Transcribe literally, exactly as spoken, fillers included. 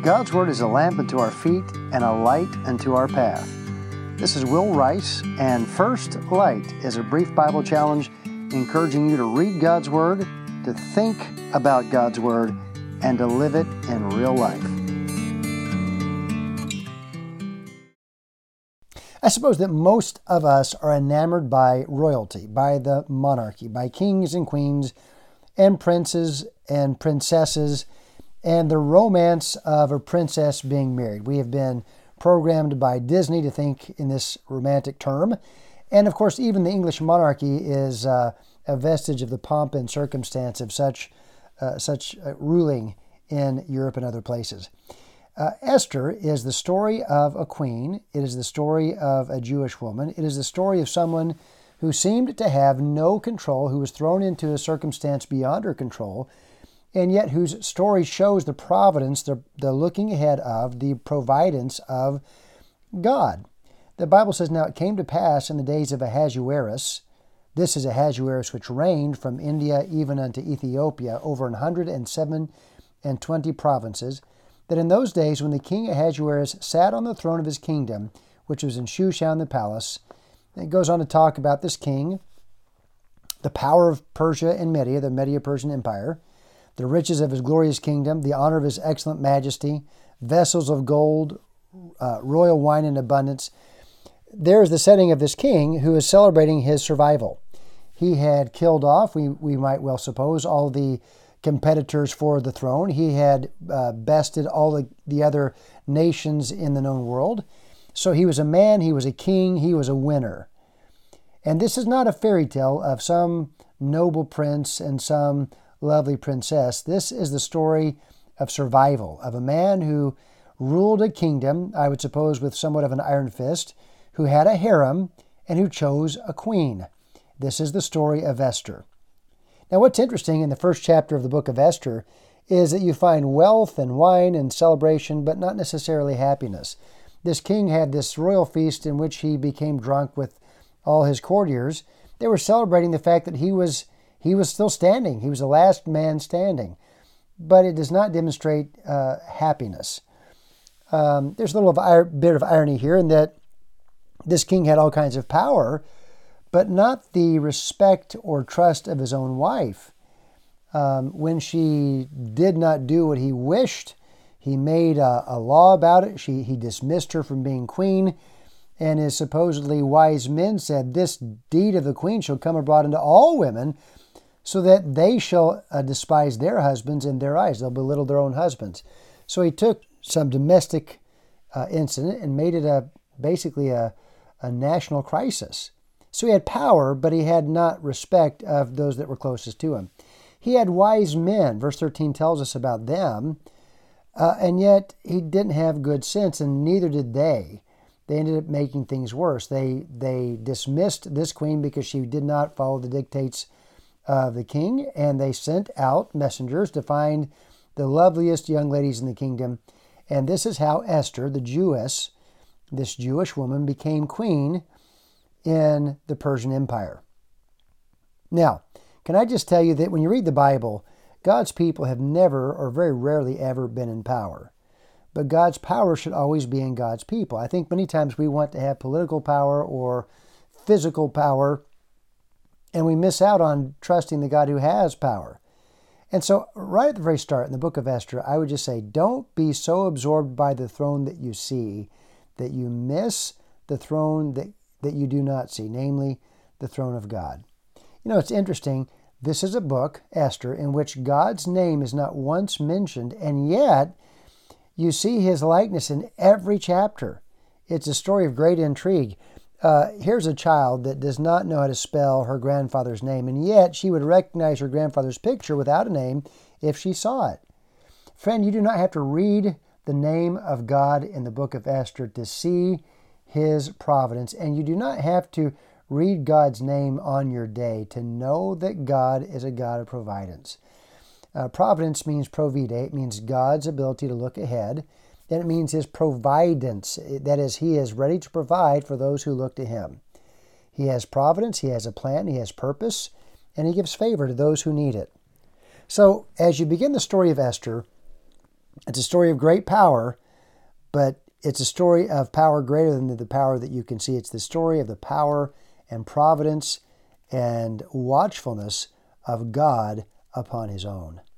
God's Word is a lamp unto our feet and a light unto our path. This is Will Rice, and First Light is a brief Bible challenge encouraging you to read God's Word, to think about God's Word, and to live it in real life. I suppose that most of us are enamored by royalty, by the monarchy, by kings and queens and princes and princesses, and the romance of a princess being married. We have been programmed by Disney to think in this romantic term. And of course, even the English monarchy is uh, a vestige of the pomp and circumstance of such, uh, such uh, ruling in Europe and other places. Uh, Esther is the story of a queen. It is the story of a Jewish woman. It is the story of someone who seemed to have no control, who was thrown into a circumstance beyond her control, and yet whose story shows the providence, the, the looking ahead of, the providence of God. The Bible says, "Now it came to pass in the days of Ahasuerus," this is Ahasuerus which reigned from India even unto Ethiopia over an hundred and seven and twenty provinces, "that in those days when the king Ahasuerus sat on the throne of his kingdom, which was in Shushan the palace," and it goes on to talk about this king, the power of Persia and Media, the Media-Persian Empire, the riches of his glorious kingdom, the honor of his excellent majesty, vessels of gold, uh, royal wine in abundance. There is the setting of this king who is celebrating his survival. He had killed off, we, we might well suppose, all the competitors for the throne. He had uh, bested all the, the other nations in the known world. So he was a man, he was a king, he was a winner. And this is not a fairy tale of some noble prince and some lovely princess. This is the story of survival, of a man who ruled a kingdom, I would suppose with somewhat of an iron fist, who had a harem, and who chose a queen. This is the story of Esther. Now, what's interesting in the first chapter of the book of Esther is that you find wealth and wine and celebration, but not necessarily happiness. This king had this royal feast in which he became drunk with all his courtiers. They were celebrating the fact that he was he was still standing. He was the last man standing. But it does not demonstrate uh, happiness. Um, there's a little of ir- bit of irony here in that this king had all kinds of power, but not the respect or trust of his own wife. Um, when she did not do what he wished, he made a, a law about it. She, he dismissed her from being queen, and his supposedly wise men said, "This deed of the queen shall come abroad unto all women, so that they shall uh, despise their husbands in their eyes." They'll belittle their own husbands. So he took some domestic uh, incident and made it a basically a, a national crisis. So he had power, but he had not respect of those that were closest to him. He had wise men. Verse thirteen tells us about them, uh, and yet he didn't have good sense, and neither did they. They ended up making things worse. They, they dismissed this queen because she did not follow the dictates of the king, and they sent out messengers to find the loveliest young ladies in the kingdom. And this is how Esther, the Jewess, this Jewish woman, became queen in the Persian Empire. Now, can I just tell you that when you read the Bible, God's people have never or very rarely ever been in power. But God's power should always be in God's people. I think many times we want to have political power or physical power, and we miss out on trusting the God who has power. And so right at the very start in the book of Esther, I would just say, don't be so absorbed by the throne that you see that you miss the throne that, that you do not see, namely the throne of God. You know, it's interesting. This is a book, Esther, in which God's name is not once mentioned, and yet you see his likeness in every chapter. It's a story of great intrigue. Uh, here's a child that does not know how to spell her grandfather's name, and yet she would recognize her grandfather's picture without a name if she saw it. Friend, you do not have to read the name of God in the book of Esther to see his providence, and you do not have to read God's name on your day to know that God is a God of providence. Uh, providence means provide. It means God's ability to look ahead. And it means his providence. That is, he is ready to provide for those who look to him. He has providence, he has a plan, he has purpose, and he gives favor to those who need it. So, as you begin the story of Esther, It's a story of great power, but it's a story of power greater than the power that you can see. It's the story of the power and providence and watchfulness of God upon his own.